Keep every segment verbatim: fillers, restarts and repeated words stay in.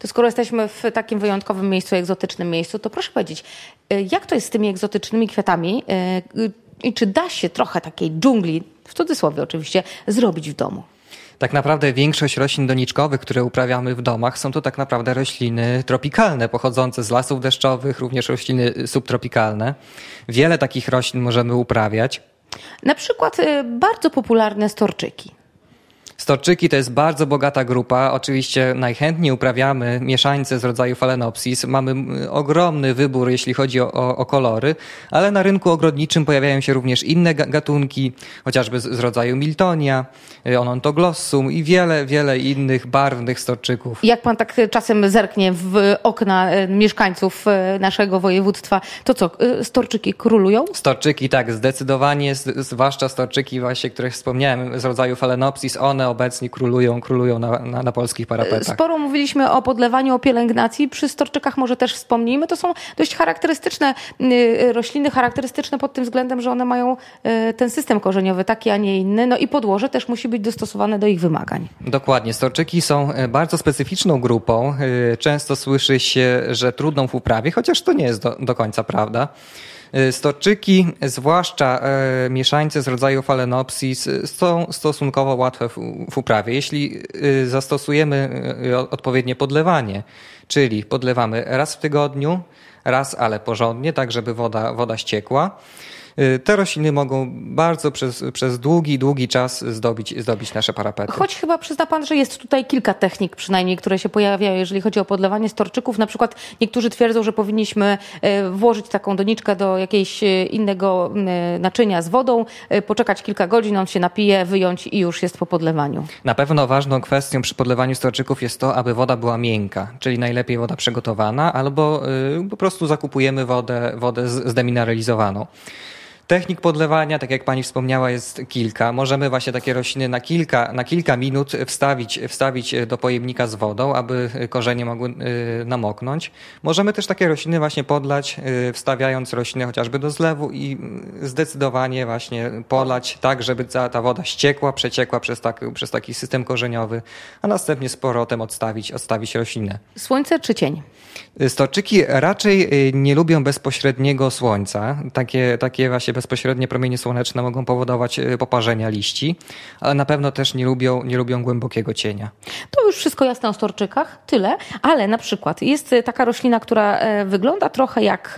To skoro jesteśmy w takim wyjątkowym miejscu, egzotycznym miejscu, to proszę powiedzieć, jak to jest z tymi egzotycznymi kwiatami i czy da się trochę takiej dżungli, w cudzysłowie oczywiście, zrobić w domu? Tak naprawdę większość roślin doniczkowych, które uprawiamy w domach, są to tak naprawdę rośliny tropikalne, pochodzące z lasów deszczowych, również rośliny subtropikalne. Wiele takich roślin możemy uprawiać. Na przykład bardzo popularne storczyki. Storczyki to jest bardzo bogata grupa. Oczywiście najchętniej uprawiamy mieszańce z rodzaju Phalaenopsis. Mamy ogromny wybór, jeśli chodzi o, o, o kolory, ale na rynku ogrodniczym pojawiają się również inne gatunki, chociażby z, z rodzaju Miltonia, Odontoglossum i wiele, wiele innych barwnych storczyków. Jak pan tak czasem zerknie w okna mieszkańców naszego województwa, to co, storczyki królują? Storczyki tak, zdecydowanie, zwłaszcza storczyki właśnie, których wspomniałem z rodzaju Phalaenopsis, one obecnie królują, królują na, na, na polskich parapetach. Sporo mówiliśmy o podlewaniu, o pielęgnacji. Przy storczykach może też wspomnijmy. To są dość charakterystyczne rośliny, charakterystyczne pod tym względem, że one mają ten system korzeniowy taki, a nie inny. No i podłoże też musi być dostosowane do ich wymagań. Dokładnie. Storczyki są bardzo specyficzną grupą. Często słyszy się, że trudną w uprawie, chociaż to nie jest do, do końca prawda. Storczyki, zwłaszcza e, mieszańce z rodzaju Phalaenopsis, są stosunkowo łatwe w, w uprawie. Jeśli e, zastosujemy e, odpowiednie podlewanie, czyli podlewamy raz w tygodniu, raz ale porządnie, tak żeby woda, woda ściekła, te rośliny mogą bardzo przez, przez długi, długi czas zdobić, zdobić nasze parapety. Choć chyba przyzna pan, że jest tutaj kilka technik przynajmniej, które się pojawiają, jeżeli chodzi o podlewanie storczyków. Na przykład niektórzy twierdzą, że powinniśmy włożyć taką doniczkę do jakiegoś innego naczynia z wodą, poczekać kilka godzin, on się napije, wyjąć i już jest po podlewaniu. Na pewno ważną kwestią przy podlewaniu storczyków jest to, aby woda była miękka, czyli najlepiej woda przygotowana, albo po prostu zakupujemy wodę, wodę zdemineralizowaną. Technik podlewania, tak jak pani wspomniała, jest kilka. Możemy właśnie takie rośliny na kilka, na kilka minut wstawić, wstawić do pojemnika z wodą, aby korzenie mogły namoknąć. Możemy też takie rośliny właśnie podlać, wstawiając rośliny chociażby do zlewu i zdecydowanie właśnie podlać tak, żeby ta, ta woda ściekła, przeciekła przez, tak, przez taki system korzeniowy, a następnie z powrotem odstawić, odstawić roślinę. Słońce czy cień? Storczyki raczej nie lubią bezpośredniego słońca. Takie, takie właśnie bezpośrednie promienie słoneczne mogą powodować poparzenia liści, ale na pewno też nie lubią, nie lubią głębokiego cienia. To już wszystko jasne o storczykach, tyle, ale na przykład jest taka roślina, która wygląda trochę jak,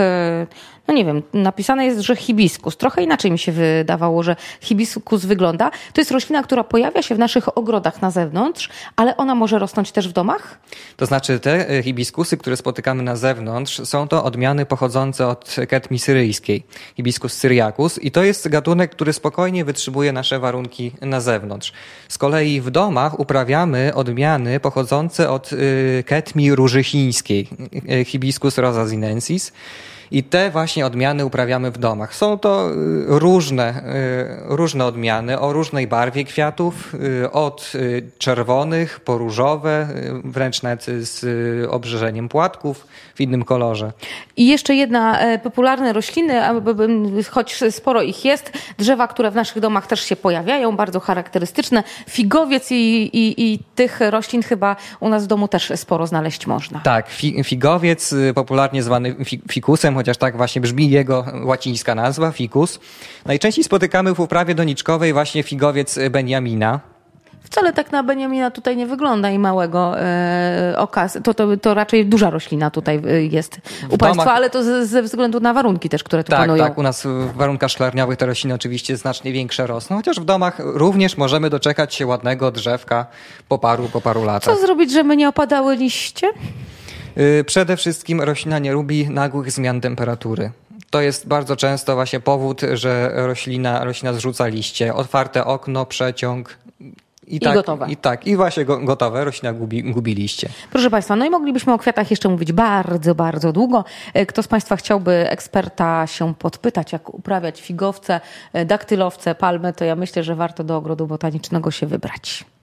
no nie wiem, napisane jest, że hibiskus. Trochę inaczej mi się wydawało, że hibiskus wygląda. To jest roślina, która pojawia się w naszych ogrodach na zewnątrz, ale ona może rosnąć też w domach? To znaczy te hibiskusy, które spotykamy na zewnątrz, są to odmiany pochodzące od ketmi syryjskiej, Hibiscus syriacus, i to jest gatunek, który spokojnie wytrzymuje nasze warunki na zewnątrz. Z kolei w domach uprawiamy odmiany pochodzące od ketmi róży chińskiej, Hibiscus rosa sinensis. I te właśnie odmiany uprawiamy w domach. Są to różne, różne odmiany o różnej barwie kwiatów, od czerwonych po różowe, wręcz nawet z obrzeżeniem płatków w innym kolorze. I jeszcze jedna popularna roślina, choć sporo ich jest, drzewa, które w naszych domach też się pojawiają, bardzo charakterystyczne. Figowiec i, i, i tych roślin chyba u nas w domu też sporo znaleźć można. Tak, figowiec, popularnie zwany fikusem, chociaż tak właśnie brzmi jego łacińska nazwa, ficus. Najczęściej spotykamy w uprawie doniczkowej właśnie figowiec Benjamina. Wcale tak na Benjamina tutaj nie wygląda i małego e, oka. To, to, to raczej duża roślina tutaj jest u w państwa, domach... ale to ze, ze względu na warunki też, które tu tak, panują. Tak, u nas w warunkach szklarniowych te rośliny oczywiście znacznie większe rosną, chociaż w domach również możemy doczekać się ładnego drzewka po paru, po paru latach. Co zrobić, żeby nie opadały liście? Przede wszystkim roślina nie lubi nagłych zmian temperatury. To jest bardzo często właśnie powód, że roślina, roślina zrzuca liście. Otwarte okno, przeciąg. I, I tak, gotowe. I tak, i właśnie go, gotowe. Roślina gubi, gubi liście. Proszę państwa, no i moglibyśmy o kwiatach jeszcze mówić bardzo, bardzo długo. Kto z państwa chciałby eksperta się podpytać, jak uprawiać figowce, daktylowce, palmy, to ja myślę, że warto do ogrodu botanicznego się wybrać.